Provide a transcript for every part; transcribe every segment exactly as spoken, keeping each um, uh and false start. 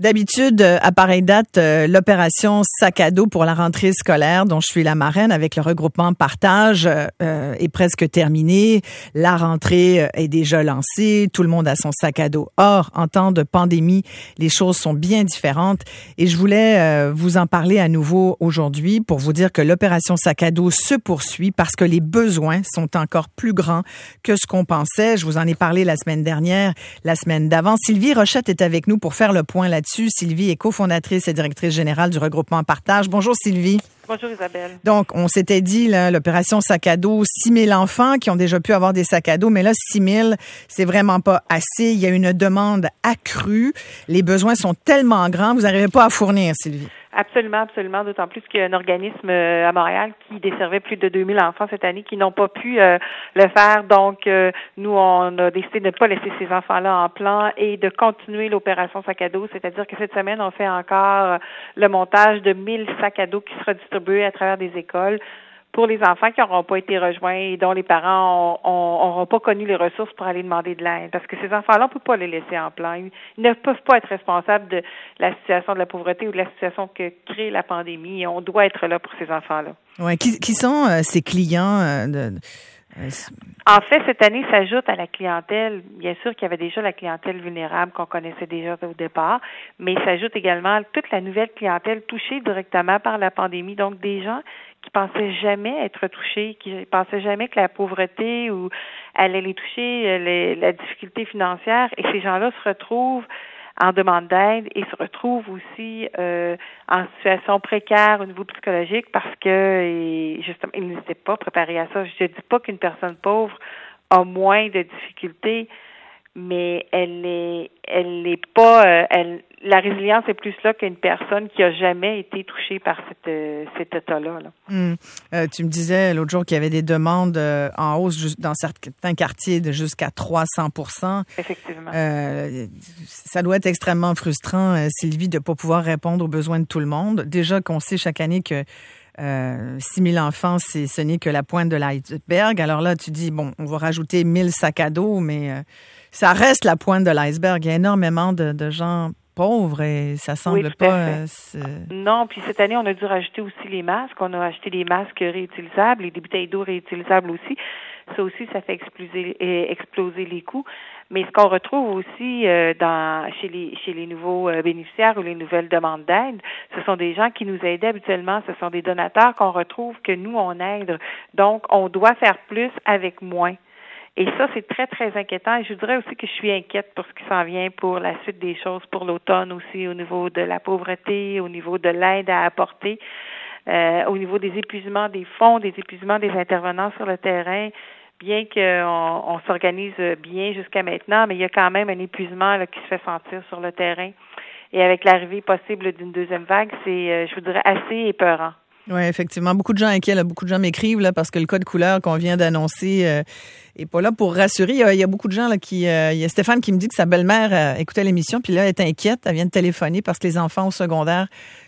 D'habitude, à pareille date, euh, l'opération Sac à dos pour la rentrée scolaire, dont je suis la marraine avec le regroupement Partage, euh, est presque terminée. La rentrée est déjà lancée. Tout le monde a son sac à dos. Or, en temps de pandémie, les choses sont bien différentes. Et je voulais euh, vous en parler à nouveau aujourd'hui pour vous dire que l'opération Sac à dos se poursuit parce que les besoins sont encore plus grands que ce qu'on pensait. Je vous en ai parlé la semaine dernière, la semaine d'avant. Sylvie Rochette est avec nous pour faire le point là-dessus. Sylvie est cofondatrice et directrice générale du regroupement Partage. Bonjour Sylvie. Bonjour Isabelle. Donc, on s'était dit, là, l'opération sac à dos, six mille enfants qui ont déjà pu avoir des sacs à dos, mais là, six mille, c'est vraiment pas assez. Il y a une demande accrue. Les besoins sont tellement grands, vous n'arrivez pas à fournir, Sylvie. Absolument, absolument, d'autant plus qu'il y a un organisme euh, à Montréal qui desservait plus de deux mille enfants cette année qui n'ont pas pu euh, le faire. Donc, euh, nous, on a décidé de ne pas laisser ces enfants-là en plan et de continuer l'opération sac à dos, c'est-à-dire que cette semaine, on fait encore le montage de mille sacs à dos qui sera distribué à travers des écoles pour les enfants qui n'auront pas été rejoints et dont les parents n'auront pas connu les ressources pour aller demander de l'aide. Parce que ces enfants-là, on ne peut pas les laisser en plan. Ils ne peuvent pas être responsables de la situation de la pauvreté ou de la situation que crée la pandémie. Et on doit être là pour ces enfants-là. Ouais, qui, qui sont euh, ces clients euh, de... En fait, cette année s'ajoute à la clientèle. Bien sûr qu'il y avait déjà la clientèle vulnérable qu'on connaissait déjà au départ, mais il s'ajoute également toute la nouvelle clientèle touchée directement par la pandémie. Donc, des gens qui pensaient jamais être touchés, qui pensaient jamais que la pauvreté ou allait les toucher, les, la difficulté financière, et ces gens-là se retrouvent en demande d'aide et se retrouvent aussi euh, en situation précaire au niveau psychologique parce que et justement ils n'étaient pas préparés à ça. Je ne dis pas qu'une personne pauvre a moins de difficultés, mais elle est elle n'est pas euh, elle la résilience est plus là qu'une personne qui a jamais été touchée par cette euh, cet état-là. Là. Hum. Euh, tu me disais l'autre jour qu'il y avait des demandes euh, en hausse dans certains quartiers de jusqu'à trois cents pour cent. Effectivement. Euh, ça doit être extrêmement frustrant, euh, Sylvie, de ne pas pouvoir répondre aux besoins de tout le monde. Déjà qu'on sait chaque année que Euh, six mille enfants, c'est, ce n'est que la pointe de l'iceberg. Alors là, tu dis, bon, on va rajouter mille sacs à dos, mais euh, ça reste la pointe de l'iceberg. Il y a énormément de, de gens pauvres et ça semble oui, pas... Euh, non, puis cette année, on a dû rajouter aussi les masques. On a acheté des masques réutilisables et des bouteilles d'eau réutilisables aussi. Ça aussi, ça fait exploser, exploser les coûts. Mais ce qu'on retrouve aussi euh, dans chez les chez les nouveaux euh, bénéficiaires ou les nouvelles demandes d'aide, ce sont des gens qui nous aidaient habituellement, ce sont des donateurs qu'on retrouve que nous, on aide. Donc, on doit faire plus avec moins. Et ça, c'est très, très inquiétant. Et je dirais aussi que je suis inquiète pour ce qui s'en vient pour la suite des choses, pour l'automne aussi, au niveau de la pauvreté, au niveau de l'aide à apporter, euh, au niveau des épuisements des fonds, des épuisements des intervenants sur le terrain. Bien qu'on on s'organise bien jusqu'à maintenant, mais il y a quand même un épuisement là, qui se fait sentir sur le terrain. Et avec l'arrivée possible d'une deuxième vague, c'est, euh, je vous dirais, assez épeurant. Oui, effectivement. Beaucoup de gens inquiets, là, beaucoup de gens m'écrivent là, parce que le code couleur qu'on vient d'annoncer euh, est pas là pour rassurer. Il y a, il y a beaucoup de gens là, qui... Euh, il y a Stéphane qui me dit que sa belle-mère euh, écoutait l'émission, puis là, elle est inquiète. Elle vient de téléphoner parce que les enfants au secondaire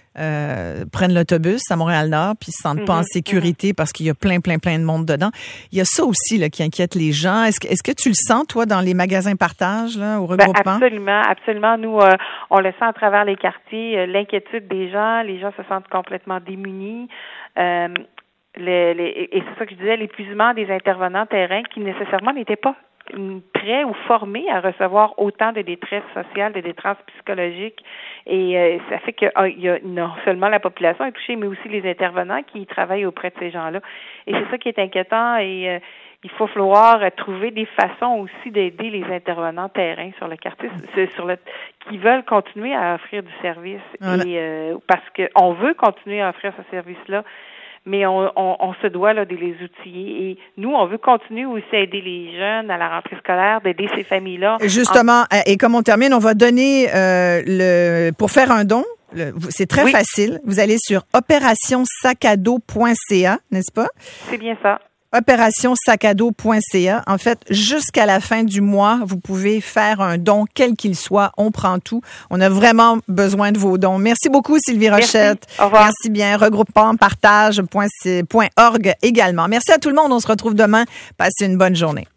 Euh, prennent l'autobus à Montréal-Nord puis se sentent mm-hmm, pas en sécurité mm-hmm. parce qu'il y a plein, plein, plein de monde dedans. Il y a ça aussi là, qui inquiète les gens. Est-ce que, est-ce que tu le sens, toi, dans les magasins partage, là, au regroupement? Ben absolument, absolument. Nous, euh, on le sent à travers les quartiers, euh, l'inquiétude des gens. Les gens se sentent complètement démunis. Euh, le, les, et c'est ça que je disais, l'épuisement des intervenants terrain qui nécessairement n'étaient pas prêts ou formés à recevoir autant de détresse sociale, de détresse psychologique. Et euh, ça fait que oh, il y a non seulement la population est touchée, mais aussi les intervenants qui travaillent auprès de ces gens-là. Et c'est ça qui est inquiétant. Et euh, il faut falloir trouver des façons aussi d'aider les intervenants terrain sur le quartier, sur le qui veulent continuer à offrir du service. Voilà. Et euh, parce que on veut continuer à offrir ce service-là. Mais on, on, on se doit là de les outiller. Et nous, on veut continuer aussi à aider les jeunes à la rentrée scolaire, d'aider ces familles-là. Justement, en... et comme on termine, on va donner euh, le pour faire un don. Le, c'est très oui. facile. Vous allez sur opération sac à dos point c a, n'est-ce pas? C'est bien ça. opération sac à dos point c a. En fait, jusqu'à la fin du mois, vous pouvez faire un don, quel qu'il soit. On prend tout. On a vraiment besoin de vos dons. Merci beaucoup, Sylvie Rochette. Merci. Au revoir. Merci bien. Regroupement partage point org également. Merci à tout le monde. On se retrouve demain. Passez une bonne journée.